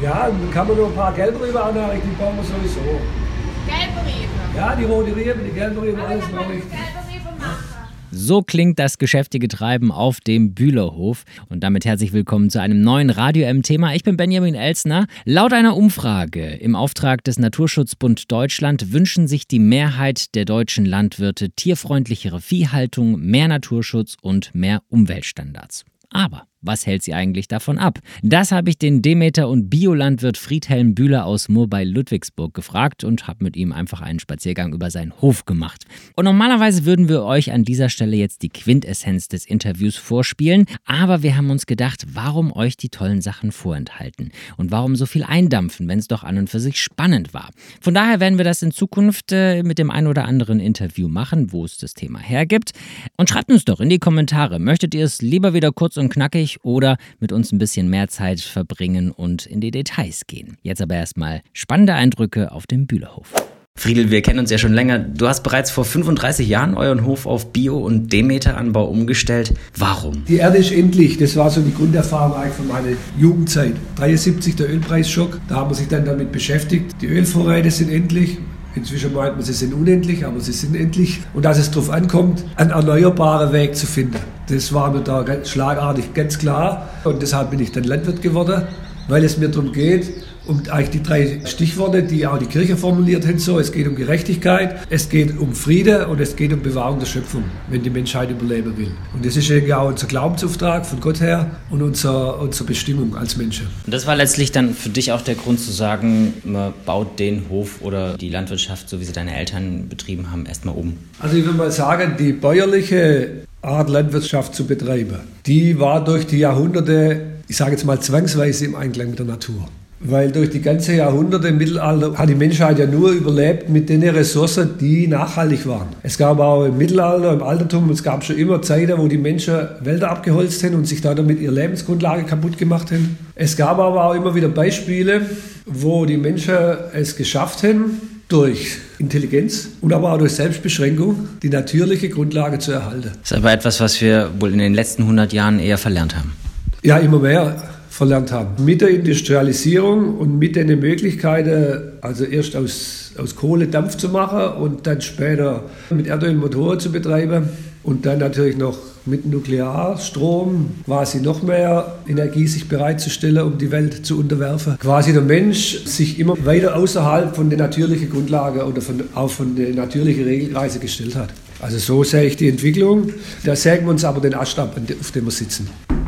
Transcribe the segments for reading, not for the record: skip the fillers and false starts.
Ja, dann kann man noch ein paar gelbe Rüben anreichen, die bauen wir sowieso. Gelbe Rüben? Ja, die rote Rüben, die gelbe Rüben, alles noch nicht. So klingt das geschäftige Treiben auf dem Bühlerhof. Und damit herzlich willkommen zu einem neuen Radio-M-Thema. Ich bin Benjamin Elsner. Laut einer Umfrage im Auftrag des Naturschutzbund Deutschland wünschen sich die Mehrheit der deutschen Landwirte tierfreundlichere Viehhaltung, mehr Naturschutz und mehr Umweltstandards. Aber was hält sie eigentlich davon ab? Das habe ich den Demeter- und Biolandwirt Friedhelm Bühler aus Murr bei Ludwigsburg gefragt und habe mit ihm einfach einen Spaziergang über seinen Hof gemacht. Und normalerweise würden wir euch an dieser Stelle jetzt die Quintessenz des Interviews vorspielen, aber wir haben uns gedacht, warum euch die tollen Sachen vorenthalten und warum so viel eindampfen, wenn es doch an und für sich spannend war. Von daher werden wir das in Zukunft mit dem ein oder anderen Interview machen, wo es das Thema hergibt. Und schreibt uns doch in die Kommentare, möchtet ihr es lieber wieder kurz und knackig oder mit uns ein bisschen mehr Zeit verbringen und in die Details gehen. Jetzt aber erstmal spannende Eindrücke auf dem Bühlerhof. Friedel, wir kennen uns ja schon länger. Du hast bereits vor 35 Jahren euren Hof auf Bio- und Demeteranbau umgestellt. Warum? Die Erde ist endlich. Das war so die Grunderfahrung eigentlich von meiner Jugendzeit. 73 der Ölpreisschock. Da haben wir sich dann damit beschäftigt. Die Ölvorräte sind endlich. Inzwischen meint man, sie sind unendlich, aber sie sind endlich. Und dass es darauf ankommt, einen erneuerbaren Weg zu finden. Das war mir da ganz schlagartig ganz klar. Und deshalb bin ich dann Landwirt geworden, weil es mir darum geht, um eigentlich die 3 Stichworte, die auch die Kirche formuliert hat. So, es geht um Gerechtigkeit, es geht um Frieden und es geht um Bewahrung der Schöpfung, wenn die Menschheit überleben will. Und das ist irgendwie auch unser Glaubensauftrag von Gott her und unsere Bestimmung als Menschen. Und das war letztlich dann für dich auch der Grund zu sagen, man baut den Hof oder die Landwirtschaft, so wie sie deine Eltern betrieben haben, erstmal um? Also ich würde mal sagen, die bäuerliche Art Landwirtschaft zu betreiben, die war durch die Jahrhunderte, ich sage jetzt mal zwangsweise im Einklang mit der Natur. Weil durch die ganzen Jahrhunderte im Mittelalter hat die Menschheit ja nur überlebt mit den Ressourcen, die nachhaltig waren. Es gab auch im Mittelalter, im Altertum, es gab schon immer Zeiten, wo die Menschen Wälder abgeholzt haben und sich damit ihre Lebensgrundlage kaputt gemacht haben. Es gab aber auch immer wieder Beispiele, wo die Menschen es geschafft haben, durch Intelligenz und aber auch durch Selbstbeschränkung die natürliche Grundlage zu erhalten. Das ist aber etwas, was wir wohl in den letzten 100 Jahren eher verlernt haben. Ja, immer mehr verlernt haben. Mit der Industrialisierung und mit den Möglichkeiten, also erst aus Kohle Dampf zu machen und dann später mit Erdöl Motoren zu betreiben und dann natürlich noch mit Nuklearstrom quasi noch mehr Energie sich bereitzustellen, um die Welt zu unterwerfen. Quasi der Mensch sich immer weiter außerhalb von der natürlichen Grundlage oder auch von der natürlichen Regelkreise gestellt hat. Also so sehe ich die Entwicklung. Da sägen wir uns aber den Ast ab, auf dem wir sitzen.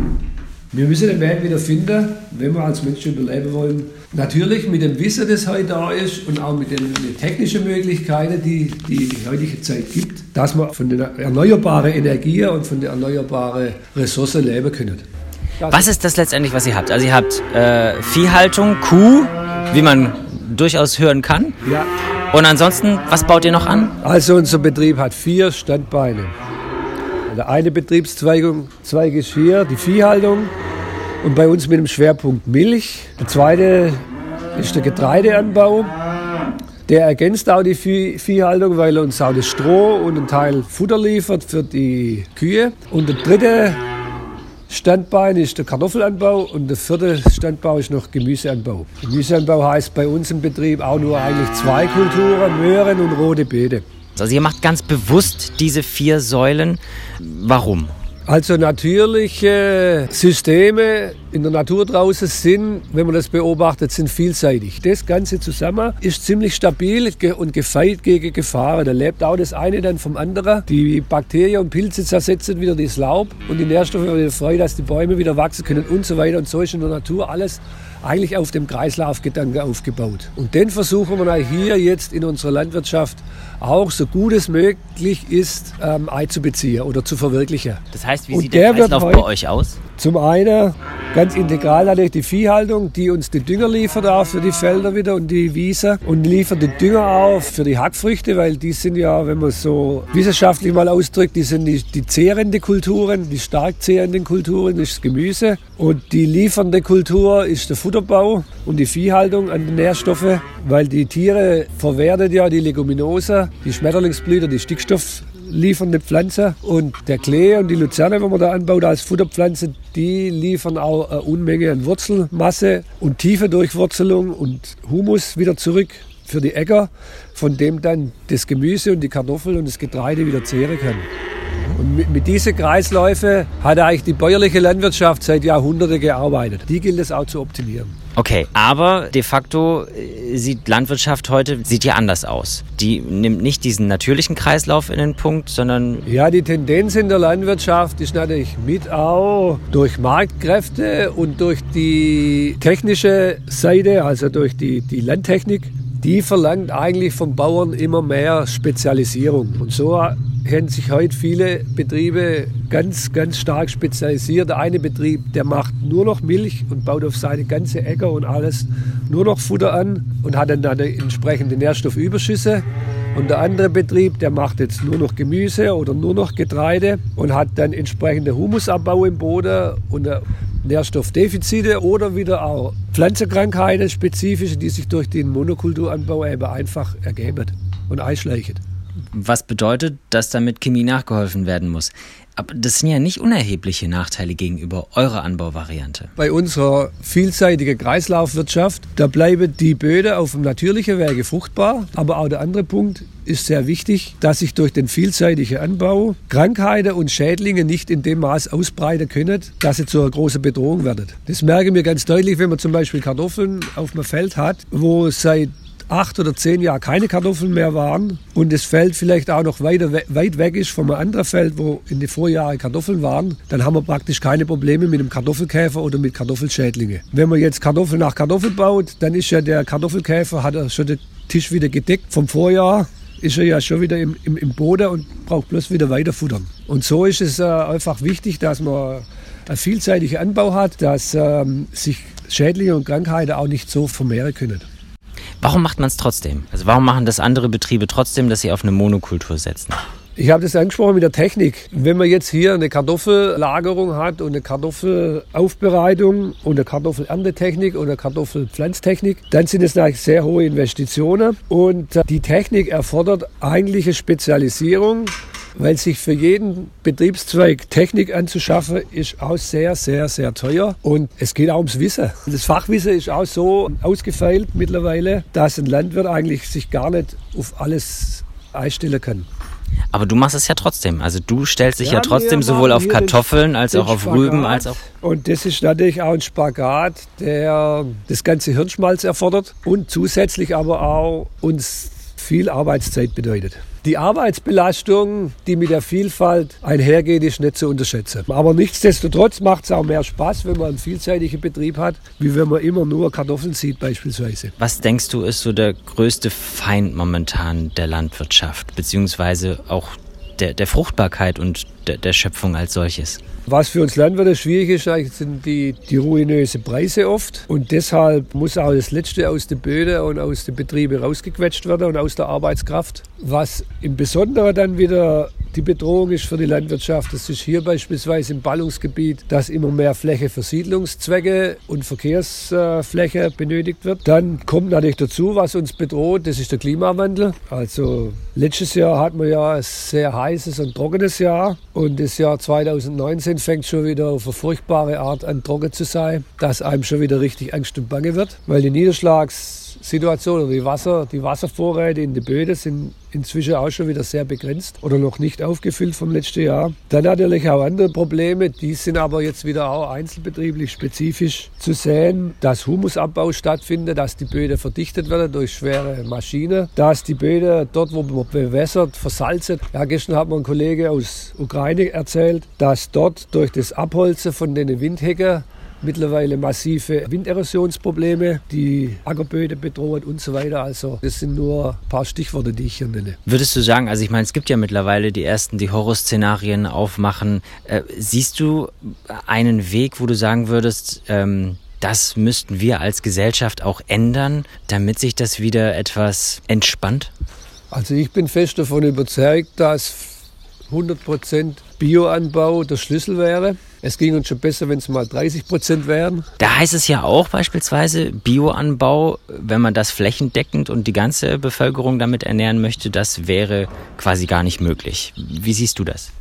Wir müssen den Weg wieder finden, wenn wir als Menschen überleben wollen. Natürlich mit dem Wissen, das heute da ist und auch mit den technischen Möglichkeiten, die die heutige Zeit gibt, dass wir von den erneuerbaren Energien und von den erneuerbaren Ressourcen leben können. Was ist das letztendlich, was ihr habt? Also ihr habt Viehhaltung, Kuh, wie man durchaus hören kann. Ja. Und ansonsten, was baut ihr noch an? Also unser Betrieb hat 4 Standbeine. Der eine Betriebszweig ist hier die Viehhaltung und bei uns mit dem Schwerpunkt Milch. Der zweite ist der Getreideanbau. Der ergänzt auch die Viehhaltung, weil er uns auch das Stroh und einen Teil Futter liefert für die Kühe. Und der dritte Standbein ist der Kartoffelanbau und der 4. Standbau ist noch Gemüseanbau. Gemüseanbau heißt bei uns im Betrieb auch nur eigentlich 2 Kulturen, Möhren und rote Beete. Also ihr macht ganz bewusst diese 4 Säulen. Warum? Also natürliche Systeme in der Natur draußen sind, wenn man das beobachtet, sind vielseitig. Das Ganze zusammen ist ziemlich stabil und gefeit gegen Gefahren. Da lebt auch das eine dann vom anderen. Die Bakterien und Pilze zersetzen wieder das Laub und die Nährstoffe werden wieder frei, dass die Bäume wieder wachsen können und so weiter. Und so ist in der Natur alles eigentlich auf dem Kreislaufgedanken aufgebaut. Und den versuchen wir hier jetzt in unserer Landwirtschaft auch so gut es möglich ist einzubeziehen oder zu verwirklichen. Das heißt, wie sieht der Kreislauf bei euch aus? Zum einen ganz integral natürlich die Viehhaltung, die uns den Dünger liefert auch für die Felder wieder und die Wiesen und liefert den Dünger auch für die Hackfrüchte, weil die sind ja, wenn man so wissenschaftlich mal ausdrückt, die sind die zehrende Kulturen, die stark zehrenden Kulturen ist das Gemüse und die liefernde Kultur ist der Futterbau und die Viehhaltung an den Nährstoffe, weil die Tiere verwerten ja die Leguminosen, die Schmetterlingsblüter, die Stickstoff liefernde Pflanze. Und der Klee und die Luzerne, wenn man da anbaut als Futterpflanze, die liefern auch eine Unmenge an Wurzelmasse und tiefe Durchwurzelung und Humus wieder zurück für die Äcker, von dem dann das Gemüse und die Kartoffel und das Getreide wieder zehren können. Und mit diesen Kreisläufen hat eigentlich die bäuerliche Landwirtschaft seit Jahrhunderten gearbeitet. Die gilt es auch zu optimieren. Okay, aber de facto sieht Landwirtschaft heute ja anders aus. Die nimmt nicht diesen natürlichen Kreislauf in den Punkt, sondern... Ja, die Tendenz in der Landwirtschaft ist natürlich mit auch durch Marktkräfte und durch die technische Seite, also durch die Landtechnik, die verlangt eigentlich vom Bauern immer mehr Spezialisierung. Und so haben sich heute viele Betriebe ganz, ganz stark spezialisiert. Der eine Betrieb, der macht nur noch Milch und baut auf seine ganze Äcker und alles nur noch Futter an und hat dann entsprechende Nährstoffüberschüsse. Und der andere Betrieb, der macht jetzt nur noch Gemüse oder nur noch Getreide und hat dann entsprechende Humusabbau im Boden und Nährstoffdefizite oder wieder auch Pflanzenkrankheiten spezifische, die sich durch den Monokulturanbau eben einfach ergeben und einschleichen. Was bedeutet, dass damit Chemie nachgeholfen werden muss? Aber das sind ja nicht unerhebliche Nachteile gegenüber eurer Anbauvariante. Bei unserer vielseitigen Kreislaufwirtschaft, da bleiben die Böden auf dem natürlichen Wege fruchtbar. Aber auch der andere Punkt ist sehr wichtig, dass sich durch den vielseitigen Anbau Krankheiten und Schädlinge nicht in dem Maß ausbreiten können, dass sie zu einer großen Bedrohung werden. Das merken wir ganz deutlich, wenn man zum Beispiel Kartoffeln auf einem Feld hat, wo seit 8 oder 10 Jahre keine Kartoffeln mehr waren und das Feld vielleicht auch noch weit weg ist von einem anderen Feld, wo in den Vorjahren Kartoffeln waren, dann haben wir praktisch keine Probleme mit einem Kartoffelkäfer oder mit Kartoffelschädlingen. Wenn man jetzt Kartoffel nach Kartoffel baut, dann ist ja der Kartoffelkäfer, hat er schon den Tisch wieder gedeckt vom Vorjahr, ist er ja schon wieder im Boden und braucht bloß wieder weiter futtern. Und so ist es einfach wichtig, dass man einen vielseitigen Anbau hat, dass sich Schädlinge und Krankheiten auch nicht so vermehren können. Warum macht man es trotzdem? Also warum machen das andere Betriebe trotzdem, dass sie auf eine Monokultur setzen? Ich habe das angesprochen mit der Technik. Wenn man jetzt hier eine Kartoffellagerung hat und eine Kartoffelaufbereitung und eine Kartoffelerntetechnik und eine Kartoffelpflanztechnik, dann sind es natürlich sehr hohe Investitionen. Und die Technik erfordert eigentlich eine Spezialisierung, weil sich für jeden Betriebszweig Technik anzuschaffen, ist auch sehr, sehr, sehr teuer. Und es geht auch ums Wissen. Das Fachwissen ist auch so ausgefeilt mittlerweile, dass ein Landwirt eigentlich sich gar nicht auf alles einstellen kann. Aber du machst es ja trotzdem. Also du stellst dich ja trotzdem sowohl auf Kartoffeln als auch auf Rüben als auch... Und das ist natürlich auch ein Spagat, der das ganze Hirnschmalz erfordert und zusätzlich aber auch uns viel Arbeitszeit bedeutet. Die Arbeitsbelastung, die mit der Vielfalt einhergeht, ist nicht zu unterschätzen. Aber nichtsdestotrotz macht es auch mehr Spaß, wenn man einen vielseitigen Betrieb hat, wie wenn man immer nur Kartoffeln sieht beispielsweise. Was denkst du, ist so der größte Feind momentan der Landwirtschaft, beziehungsweise auch der Fruchtbarkeit und der Schöpfung als solches? Was für uns Landwirte schwierig ist, sind die ruinösen Preise oft. Und deshalb muss auch das Letzte aus den Böden und aus den Betrieben rausgequetscht werden und aus der Arbeitskraft. Was im Besonderen dann wieder die Bedrohung ist für die Landwirtschaft, das ist hier beispielsweise im Ballungsgebiet, dass immer mehr Fläche für Siedlungszwecke und Verkehrsfläche benötigt wird. Dann kommt natürlich dazu, was uns bedroht, das ist der Klimawandel. Also letztes Jahr hatten wir ja ein sehr heißes und trockenes Jahr und das Jahr 2019 fängt schon wieder auf eine furchtbare Art an trocken zu sein, dass einem schon wieder richtig Angst und Bange wird, weil die Niederschlagssituation oder die Wasservorräte in den Böden sind inzwischen auch schon wieder sehr begrenzt oder noch nicht aufgefüllt vom letzten Jahr. Dann natürlich auch andere Probleme, die sind aber jetzt wieder auch einzelbetrieblich spezifisch zu sehen, dass Humusabbau stattfindet, dass die Böden verdichtet werden durch schwere Maschinen, dass die Böden dort, wo man bewässert, versalzen. Ja, gestern hat mir ein Kollege aus Ukraine erzählt, dass dort durch das Abholzen von den Windhecken mittlerweile massive Winderosionsprobleme, die Ackerböden bedrohen und so weiter. Also das sind nur ein paar Stichworte, die ich hier nenne. Würdest du sagen, also ich meine, es gibt ja mittlerweile die ersten, die Horrorszenarien aufmachen. Siehst du einen Weg, wo du sagen würdest, das müssten wir als Gesellschaft auch ändern, damit sich das wieder etwas entspannt? Also ich bin fest davon überzeugt, dass 100% Bioanbau der Schlüssel wäre. Es ging uns schon besser, wenn es mal 30% wären. Da heißt es ja auch beispielsweise Bioanbau, wenn man das flächendeckend und die ganze Bevölkerung damit ernähren möchte, das wäre quasi gar nicht möglich. Wie siehst du das?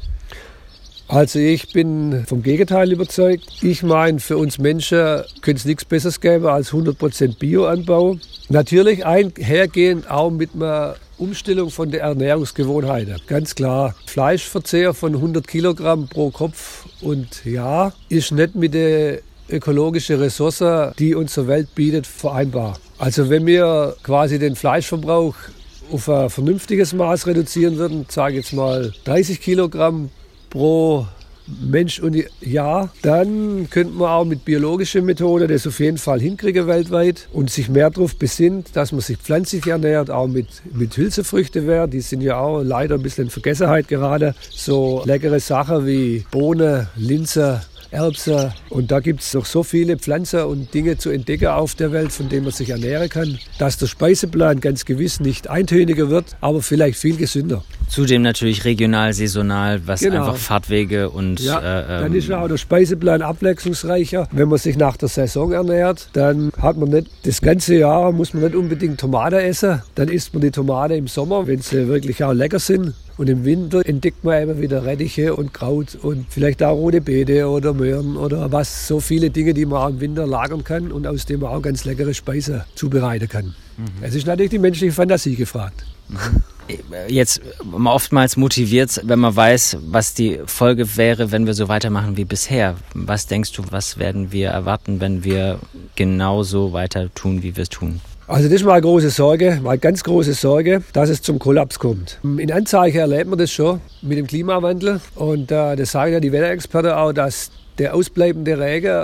Also ich bin vom Gegenteil überzeugt. Ich meine, für uns Menschen könnte es nichts Besseres geben als 100% Bioanbau. Natürlich einhergehend auch mit einer Umstellung von der Ernährungsgewohnheiten. Ganz klar, Fleischverzehr von 100 Kilogramm pro Kopf und Jahr ist nicht mit der ökologischen Ressource, die unsere Welt bietet, vereinbar. Also wenn wir quasi den Fleischverbrauch auf ein vernünftiges Maß reduzieren würden, sage ich jetzt mal 30 Kilogramm pro Mensch und Jahr, dann könnte man auch mit biologischen Methoden das auf jeden Fall hinkriegen weltweit und sich mehr darauf besinnt, dass man sich pflanzlich ernährt, auch mit Hülsenfrüchten. Die sind ja auch leider ein bisschen in Vergessenheit gerade. So leckere Sachen wie Bohnen, Linsen, Erbsen. Und da gibt es noch so viele Pflanzen und Dinge zu entdecken auf der Welt, von denen man sich ernähren kann, dass der Speiseplan ganz gewiss nicht eintöniger wird, aber vielleicht viel gesünder. Zudem natürlich regional, saisonal, was einfach Fahrtwege und... dann ist ja auch der Speiseplan abwechslungsreicher. Wenn man sich nach der Saison ernährt, dann hat man nicht das ganze Jahr, muss man nicht unbedingt Tomaten essen. Dann isst man die Tomaten im Sommer, wenn sie wirklich auch lecker sind. Und im Winter entdeckt man immer wieder Rettiche und Kraut und vielleicht auch rote Beete oder Möhren oder was. So viele Dinge, die man auch im Winter lagern kann und aus denen man auch ganz leckere Speisen zubereiten kann. Es ist natürlich die menschliche Fantasie gefragt. Jetzt oftmals motiviert, wenn man weiß, was die Folge wäre, wenn wir so weitermachen wie bisher. Was denkst du, was werden wir erwarten, wenn wir genauso weiter tun, wie wir es tun? Also das ist mal eine große Sorge, mal ganz große Sorge, dass es zum Kollaps kommt. In Anzeichen erlebt man das schon mit dem Klimawandel. Und das sagen ja die Wetterexperten auch, dass der ausbleibende Regen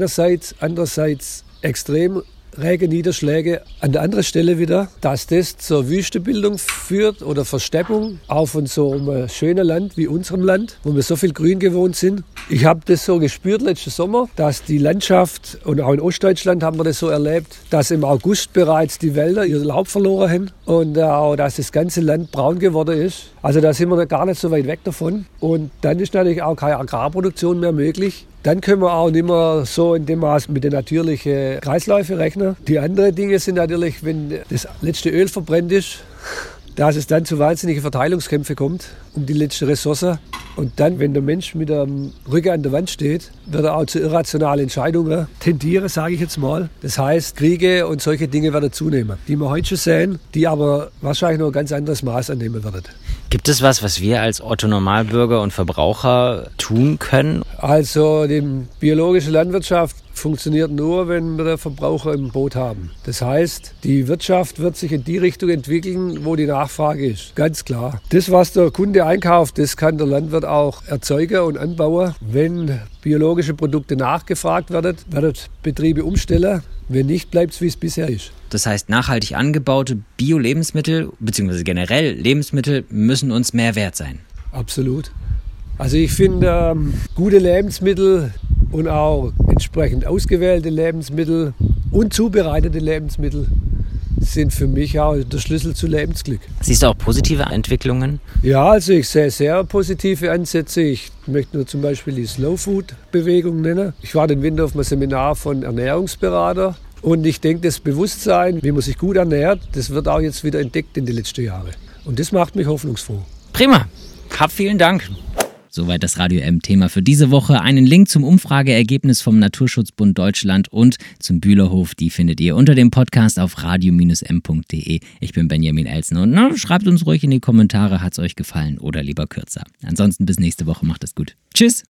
andererseits extrem Regenniederschläge an der anderen Stelle wieder, dass das zur Wüstenbildung führt oder Versteppung, auch von so einem schönen Land wie unserem Land, wo wir so viel Grün gewohnt sind. Ich habe das so gespürt letzten Sommer, dass die Landschaft, und auch in Ostdeutschland haben wir das so erlebt, dass im August bereits die Wälder ihr Laub verloren haben und auch, dass das ganze Land braun geworden ist. Also da sind wir gar nicht so weit weg davon. Und dann ist natürlich auch keine Agrarproduktion mehr möglich. Dann können wir auch nicht mehr so in dem Maß mit den natürlichen Kreisläufen rechnen. Die anderen Dinge sind natürlich, wenn das letzte Öl verbrennt ist, dass es dann zu wahnsinnigen Verteilungskämpfen kommt um die letzte Ressource. Und dann, wenn der Mensch mit dem Rücken an der Wand steht, wird er auch zu irrationalen Entscheidungen tendieren, sage ich jetzt mal. Das heißt, Kriege und solche Dinge werden zunehmen, die wir heute schon sehen, die aber wahrscheinlich noch ein ganz anderes Maß annehmen werden. Gibt es was wir als Otto-Normalbürger und Verbraucher tun können? Also die biologische Landwirtschaft funktioniert nur, wenn wir den Verbraucher im Boot haben. Das heißt, die Wirtschaft wird sich in die Richtung entwickeln, wo die Nachfrage ist. Ganz klar. Das, was der Kunde einkauft, das kann der Landwirt auch erzeugen und anbauen. Wenn biologische Produkte nachgefragt werden Betriebe umstellen. Wenn nicht, bleibt es, wie es bisher ist. Das heißt, nachhaltig angebaute Bio-Lebensmittel bzw. generell Lebensmittel müssen uns mehr wert sein. Absolut. Also ich finde, gute Lebensmittel und auch entsprechend ausgewählte Lebensmittel und zubereitete Lebensmittel sind für mich auch der Schlüssel zu Lebensglück. Siehst du auch positive Entwicklungen? Ja, also ich sehe sehr positive Ansätze. Ich möchte nur zum Beispiel die Slow-Food-Bewegung nennen. Ich war den Winter auf einem Seminar von Ernährungsberatern und ich denke, das Bewusstsein, wie man sich gut ernährt, das wird auch jetzt wieder entdeckt in den letzten Jahren. Und das macht mich hoffnungsfroh. Prima. Vielen Dank. Soweit das Radio M-Thema für diese Woche. Einen Link zum Umfrageergebnis vom Naturschutzbund Deutschland und zum Bühlerhof, die findet ihr unter dem Podcast auf radio-m.de. Ich bin Benjamin Elsner und schreibt uns ruhig in die Kommentare, hat es euch gefallen oder lieber kürzer. Ansonsten bis nächste Woche, macht es gut. Tschüss!